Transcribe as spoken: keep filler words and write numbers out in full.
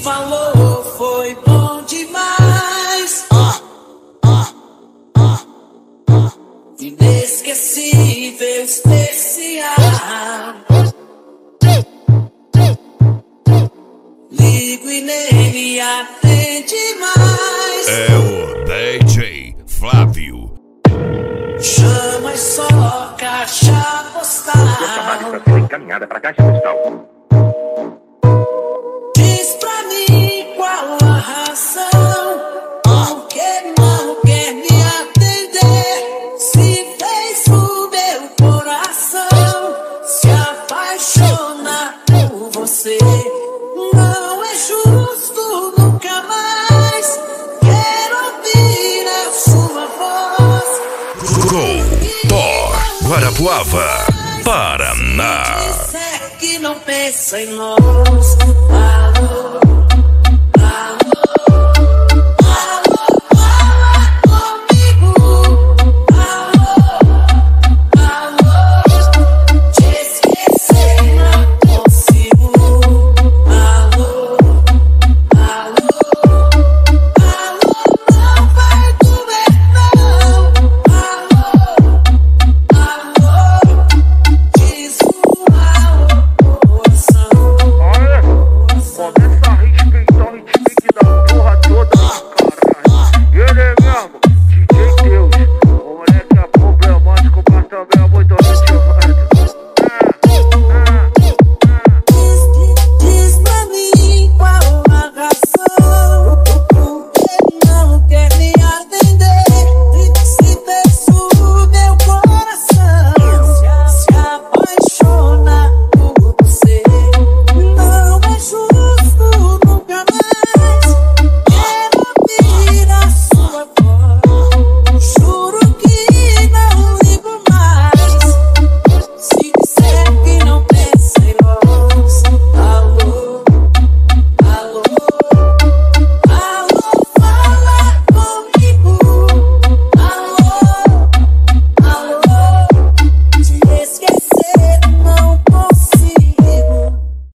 falou foi bom demais. Ah, ah, ah, ah. Inesquecível, especial. Ligo e nem me atende mais. É o D J Flávio. Chama e só caixa postal. Sua chamada está sendo encaminhada para a caixa postal. Diz pra mim qual a razão, por que não quer me atender? Se fez o meu coração se apaixonar por você. Não é justo, nunca mais quero ouvir a sua voz. Doutor Guarapuava, Paraná. Se disser que não pensa em nós.